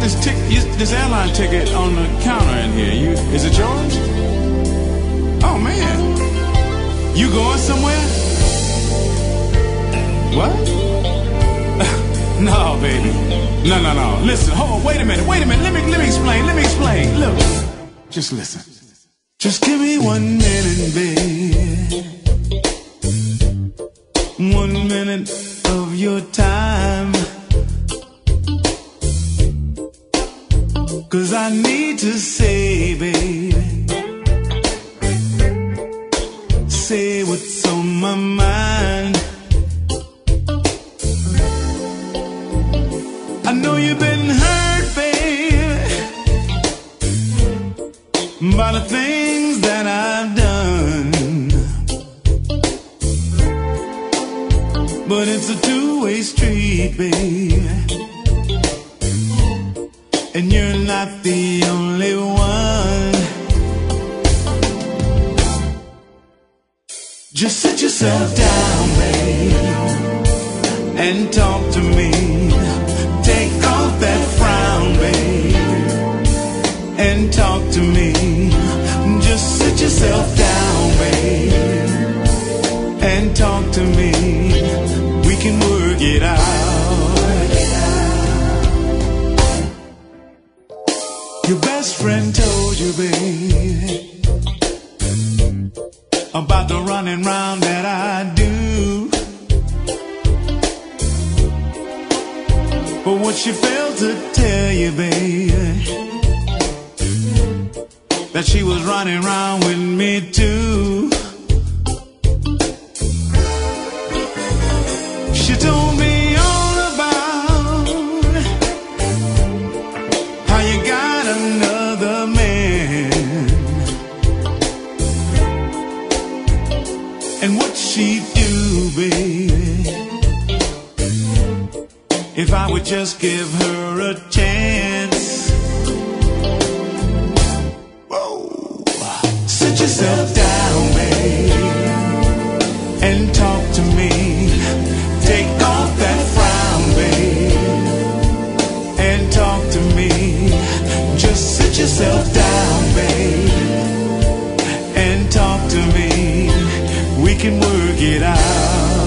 this airline ticket on the counter in here. Is it yours? Oh man, you going somewhere? What? No, baby. No. Listen, hold on, wait a minute. Let me explain. Look, just listen. Just give me 1 minute, baby. 1 minute of your time. 'Cause I need to say, baby, say what's on my mind. I know you've been hurt, baby, by the things that I've done. But it's a two-way street, baby, and you're not the only one. Just sit yourself down, baby, and talk to me. Take off that frown, baby, and talk to me. Just sit yourself down, baby, and talk to me. We can work it out. Your best friend told you, baby, about the running round that I do. But what she failed to tell you, baby, that she was running around with me too. She told me all about how you got another man, and what she'd do, baby, if I would just give her a chance. Whoa. Sit yourself down, baby, and talk to me. Take off that frown, baby, and talk to me. Just sit yourself down, baby, and talk to me. We can work it out.